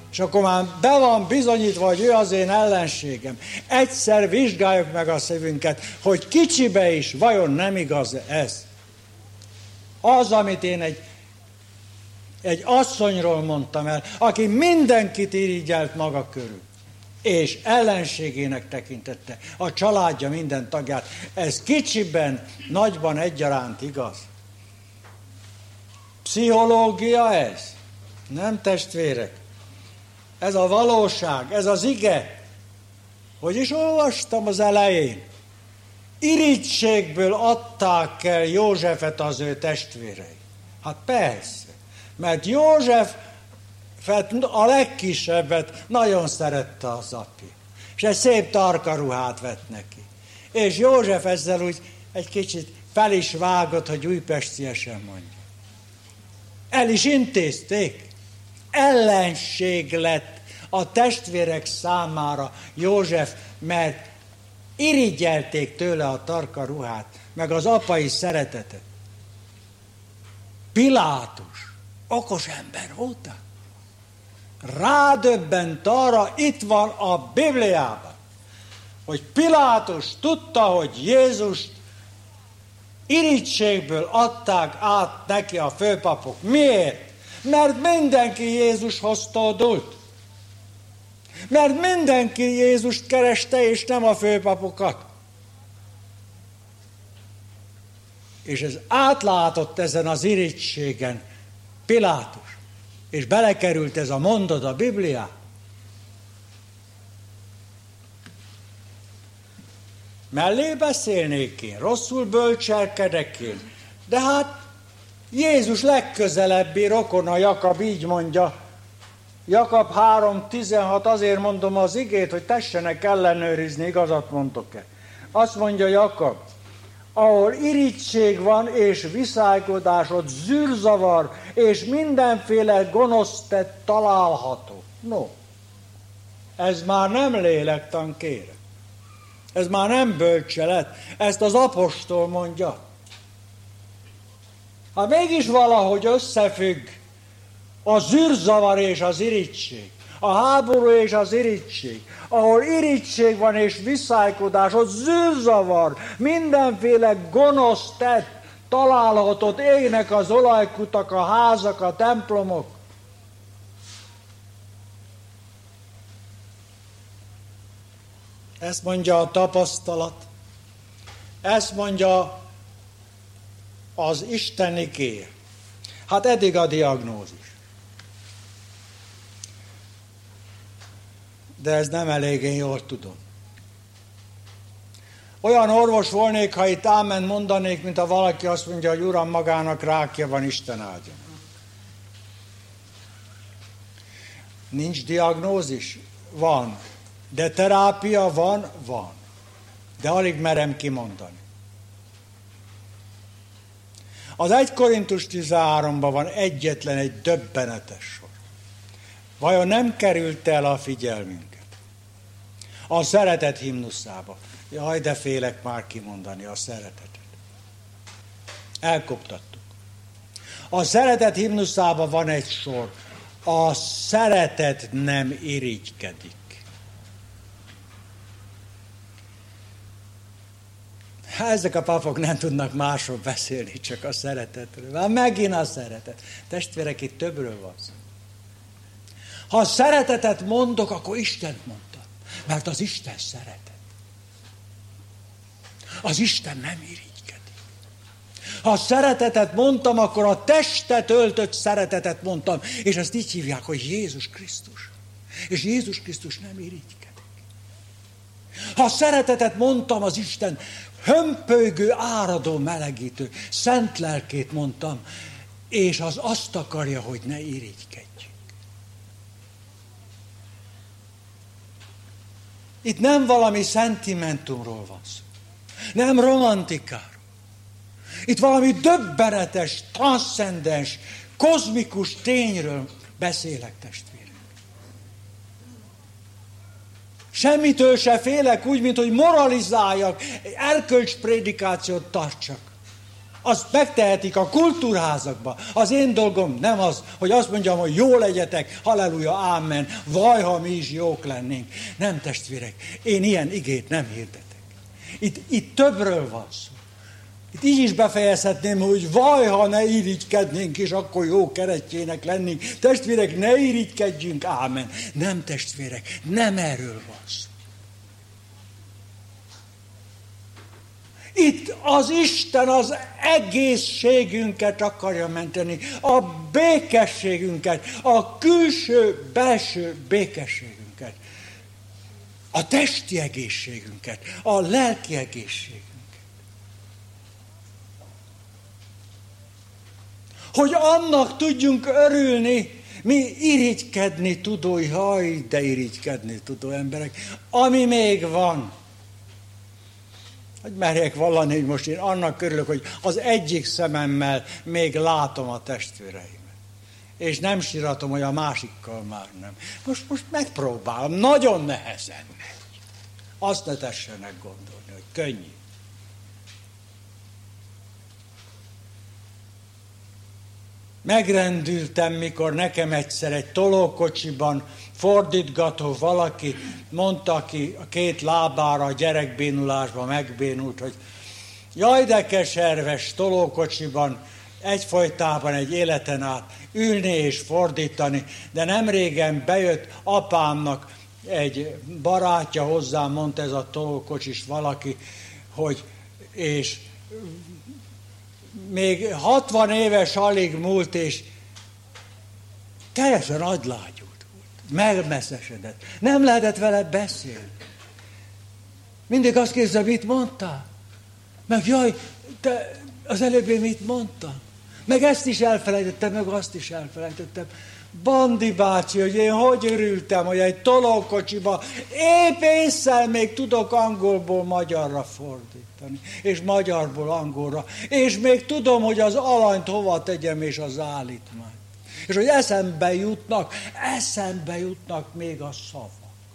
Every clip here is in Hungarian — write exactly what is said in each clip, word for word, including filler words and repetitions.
És akkor már be van bizonyítva, hogy ő az én ellenségem. Egyszer vizsgáljuk meg a szívünket, hogy kicsibe is vajon nem igaz ez. Az, amit én egy, egy asszonyról mondtam el, aki mindenkit irigyelt maga körül, és ellenségének tekintette a családja minden tagját. Ez kicsiben, nagyban egyaránt igaz. Pszichológia ez? Nem, testvérek. Ez a valóság, ez az ige. Hogy is olvastam az elején? Irigységből adták el Józsefet az ő testvérei. Hát persze, mert József a legkisebbet nagyon szerette az apja. És egy szép tarka ruhát vett neki. És József ezzel úgy egy kicsit fel is vágott, hogy újpestiesen mondja. El is intézték. Ellenség lett a testvérek számára József, mert irigyelték tőle a tarka ruhát, meg az apai szeretetet. Pilátus, okos ember volt. Rádöbbent arra, itt van a Bibliában, hogy Pilátus tudta, hogy Jézust irigységből adták át neki a főpapok. Miért? Mert mindenki Jézushoz tódult. Mert mindenki Jézust kereste, és nem a főpapokat. És ez átlátott ezen az irigységen Pilátus. És belekerült ez a mondat a Bibliába. Mellé beszélnék én, rosszul bölcselkedek én. De hát Jézus legközelebbi rokona, Jakab így mondja, Jakab három tizenhat, azért mondom az igét, hogy tessenek ellenőrizni, igazat mondtok-e. Azt mondja Jakab, ahol irigység van és viszálykodás, ott zűrzavar és mindenféle gonosz tett található. No, ez már nem lélektan, kérem. Ez már nem bölcselet, ezt az apostol mondja. Ha mégis valahogy összefügg a zűrzavar és az irigység, a háború és az irigység, ahol irigység van és viszálykodás, ott zűrzavar, mindenféle gonosz tett találhatott, égnek az olajkutak, a házak, a templomok. Ezt mondja a tapasztalat, ezt mondja az Isten igéje. Hát eddig a diagnózis. De ez nem elég, én jól tudom. Olyan orvos volnék, ha itt ámen mondanék, mint ha valaki azt mondja, hogy Uram, magának rákja van, Isten áldja. Nincs diagnózis? Van. De terápia van? Van. De alig merem kimondani. Az egy Korintus tizenháromban van egyetlen egy döbbenetes sor. Vajon nem került el a figyelmünket? A szeretet himnuszába. Jaj, de félek már kimondani a szeretetet. Elkoptattuk. A szeretet himnuszában van egy sor. A szeretet nem irigykedik. Hát ezek a papok nem tudnak másról beszélni, csak a szeretetről. Már megint a szeretet. Testvérek, itt többről van szó. Ha szeretetet mondok, akkor Istent mondtam. Mert az Isten szeretet. Az Isten nem irigykedik. Ha szeretetet mondtam, akkor a testet öltött szeretetet mondtam. És ezt így hívják, hogy Jézus Krisztus. És Jézus Krisztus nem irigykedik. Ha szeretetet mondtam, az Isten hömpölygő, áradó, melegítő, szent lelkét mondtam, és az azt akarja, hogy ne irigykedjünk. Itt nem valami szentimentumról van szó. Nem romantikáról. Itt valami döbbenetes, transzcendens, kozmikus tényről beszélek, testvérek. Semmitől se félek úgy, mint hogy moralizáljak, erkölcsprédikációt tartsak. Azt megtehetik a kultúrházakban. Az én dolgom nem az, hogy azt mondjam, hogy jó legyetek, halleluja, ámen, vaj, ha mi is jók lennénk. Nem, testvérek, én ilyen igét nem hirdetek. Itt, itt többről van szó. Itt így is befejezhetném, hogy vaj, ha ne irigykednénk, és akkor jó keresztjének lennénk. Testvérek, ne irigykedjünk, ámen. Nem, testvérek, nem erről van szó. Itt az Isten az egészségünket akarja menteni, a békességünket, a külső-belső békességünket, a testi egészségünket, a lelki egészségünket. Hogy annak tudjunk örülni, mi irigykedni tudó, haj, de irigykedni tudó emberek, ami még van. Hogy merjek vallani, hogy most én annak örülök, hogy az egyik szememmel még látom a testvéreimet. És nem síratom, hogy a másikkal már nem. Most, most megpróbálom, nagyon nehezen megy. Azt ne tessenek gondolni, hogy könnyű. Megrendültem, mikor nekem egyszer egy tolókocsiban fordítgató valaki mondta ki a két lábára a gyerekbénulásban megbénult, hogy jaj, de keserves tolókocsiban egyfolytában egy életen át ülni és fordítani, de nem régen bejött apámnak egy barátja hozzám, mondta ez a tolókocsis valaki, hogy és még hatvan éves alig múlt, és teljesen agylágyult volt, megmesszesedett. Nem lehetett vele beszélni. Mindig azt kérdezem, mit mondtál? Meg jaj, te az előbb én mit mondtam? Meg ezt is elfelejtettem, meg azt is elfelejtettem. Bandi bácsi, hogy én hogy örültem, hogy egy tolókocsiba épp ésszel még tudok angolból magyarra fordítani, és magyarból angolra, és még tudom, hogy az alanyt hova tegyem, és az állítmányt. És hogy eszembe jutnak, eszembe jutnak még a szavak.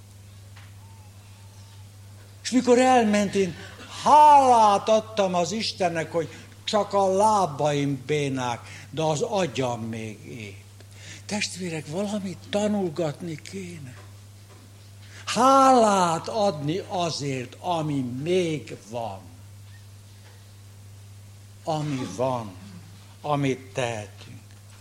És mikor elment, én hálát adtam az Istennek, hogy csak a lábaim bénák, de az agyam még épp. Testvérek, valamit tanulgatni kéne. Hálát adni azért, ami még van. Ami van, amit tehetünk.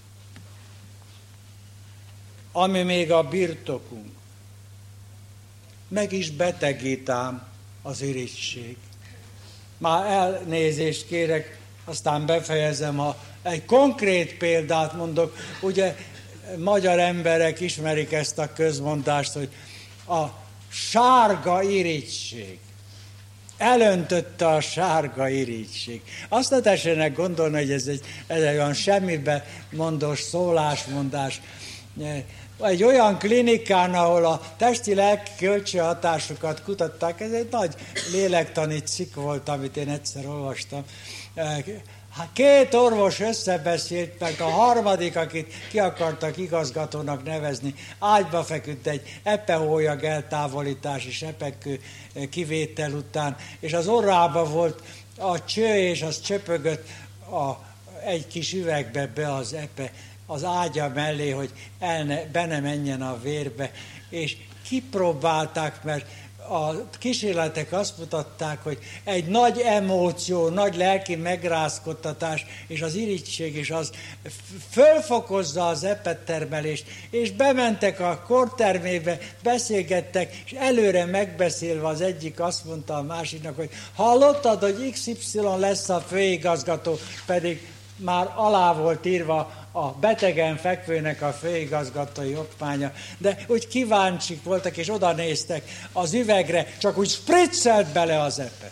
Ami még a birtokunk. Meg is betegít ám az irigység. Már elnézést kérek, aztán befejezem, a, egy konkrét példát mondok. Ugye magyar emberek ismerik ezt a közmondást, hogy a sárga irigység. Elöntötte a sárga irigység. Azt ne tessenek gondolni, hogy ez egy, ez egy olyan semmibe mondós szólásmondás. Egy olyan klinikán, ahol a testi-lelki kölcsönhatásokat kutatták, ez egy nagy lélektani cikk volt, amit én egyszer olvastam. Két orvos összebeszélt, mert a harmadik, akit ki akartak igazgatónak nevezni, ágyba feküdt egy epehólyag eltávolítás és epekő kivétel után, és az orrába volt a cső, és az csöpögött a, egy kis üvegbe be az epe, az ágya mellé, hogy el ne, be ne menjen a vérbe, és kipróbálták, mert a kísérletek azt mutatták, hogy egy nagy emóció, nagy lelki megrázkodtatás, és az irigység is az fölfokozza az epettermelést, és bementek a kortermébe, beszélgettek, és előre megbeszélve az egyik azt mondta a másiknak, hogy hallottad, hogy iksz ipszilon lesz a főigazgató, pedig már alá volt írva a betegen fekvőnek a főigazgatói okmánya, de úgy kíváncsik voltak, és oda néztek az üvegre, csak úgy spriccelt bele az epe.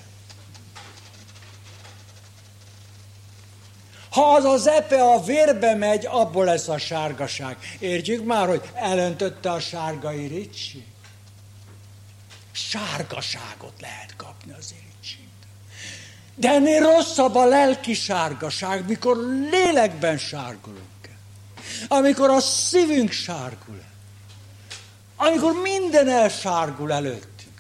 Ha az az epe a vérbe megy, abból lesz a sárgaság. Értjük már, hogy elöntötte a sárga irigység? Sárgaságot lehet kapni az irigység. De ennél rosszabb a lelki sárgaság, mikor lélekben sárgulunk. Amikor a szívünk sárgul. Amikor minden elsárgul előttünk.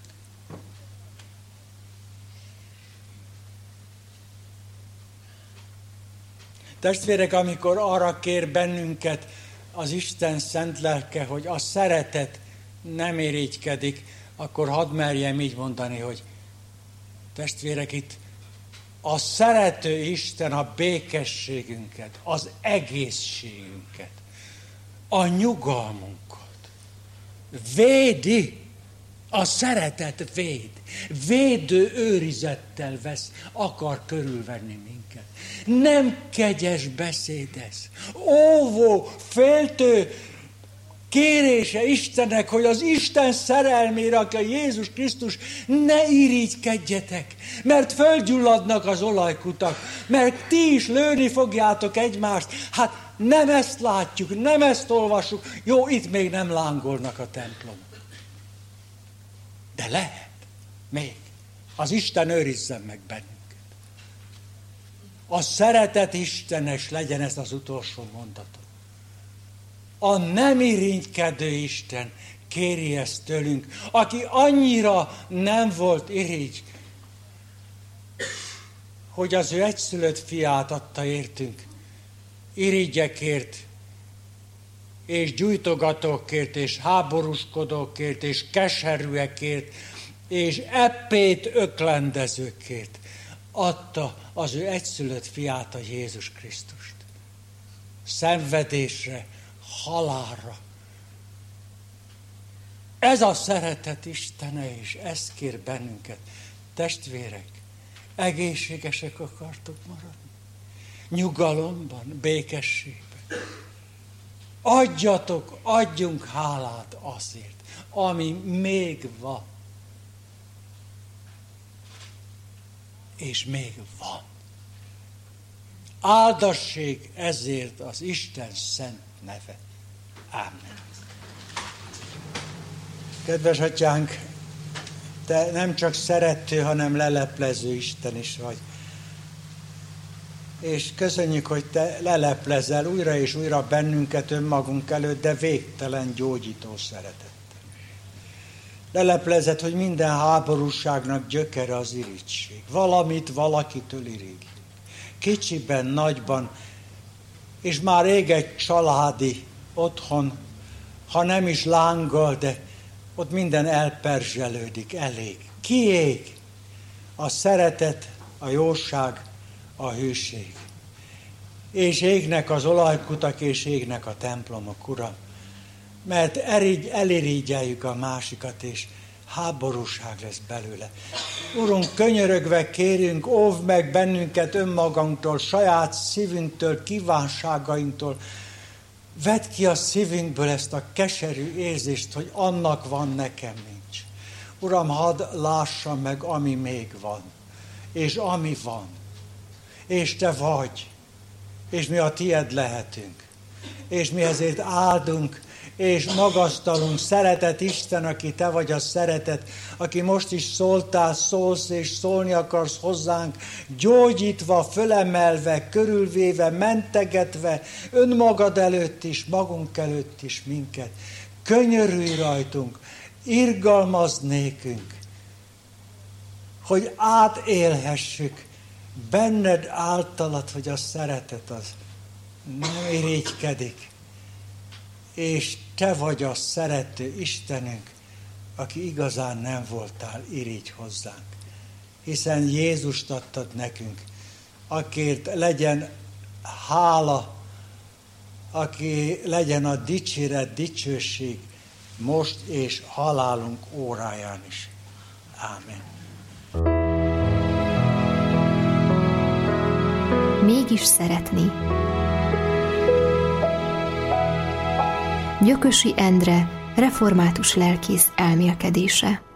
Testvérek, amikor arra kér bennünket az Isten szent lelke, hogy a szeretet nem irigykedik, akkor hadd merjem így mondani, hogy testvérek, itt a szerető Isten a békességünket, az egészségünket, a nyugalmunkat védi. A szeretet véd. Védő őrizettel vesz, akar körülvenni minket. Nem kegyes beszédez. Óvó, féltő kérése Istennek, hogy az Isten szerelmére, aki a Jézus Krisztus, ne irigykedjetek, mert fölgyulladnak az olajkutak, mert ti is lőni fogjátok egymást. Hát nem ezt látjuk, nem ezt olvassuk. Jó, itt még nem lángolnak a templomok. De lehet, még. Az Isten őrizzen meg bennünket. A szeretet istenes legyen ez az utolsó mondatot. A nem irigykedő Isten kéri ezt tőlünk, aki annyira nem volt irigy, hogy az ő egyszülött fiát adta értünk, irigyekért, és gyújtogatókért, és háborúskodókért, és keserűekért, és eppét öklendezőkért adta az ő egyszülött fiát, a Jézus Krisztust. Szenvedésre, halálra. Ez a szeretet Istene, és ezt kér bennünket. Testvérek, egészségesek akartok maradni? Nyugalomban, békességben. Adjatok, adjunk hálát azért, ami még van. És még van. Áldassék ezért az Isten szent neve. Ámen. Kedves atyánk, te nem csak szerető, hanem leleplező Isten is vagy. És köszönjük, hogy te leleplezel újra és újra bennünket önmagunk előtt, de végtelen gyógyító szeretettel. Leleplezed, hogy minden háborúságnak gyökere az irigység. Valamit valakitől irigy. Kicsiben, nagyban, és már rég egy családi otthon, ha nem is lángol, de ott minden elperzselődik, elég. Kiég a szeretet, a jóság, a hűség. És égnek az olajkutak, és égnek a templomok, Uram. Mert erigy, elirigyeljük a másikat, és háborúság lesz belőle. Urunk, könyörögve kérünk, óvd meg bennünket önmagunktól, saját szívünktől, kívánságainktól. Vedd ki a szívünkből ezt a keserű érzést, hogy annak van, nekem nincs. Uram, hadd lássam meg, ami még van, és ami van. És te vagy, és mi a tied lehetünk. És mi ezért áldunk, és magasztalunk. Szeretet Isten, aki te vagy a szeretet, aki most is szóltál, szólsz, és szólni akarsz hozzánk, gyógyítva, fölemelve, körülvéve, mentegetve, önmagad előtt is, magunk előtt is minket. Könyörülj rajtunk, irgalmazd nékünk, hogy átélhessük benned általad, hogy a szeretet az nem irigykedik, és te vagy a szerető Istenünk, aki igazán nem voltál irigy hozzánk. Hiszen Jézust adtad nekünk, akiért legyen hála, aki legyen a dicséret, dicsőség most és halálunk óráján is. Ámen. Mégis szeretni. Gyökösi Endre, református lelkész elmélkedése.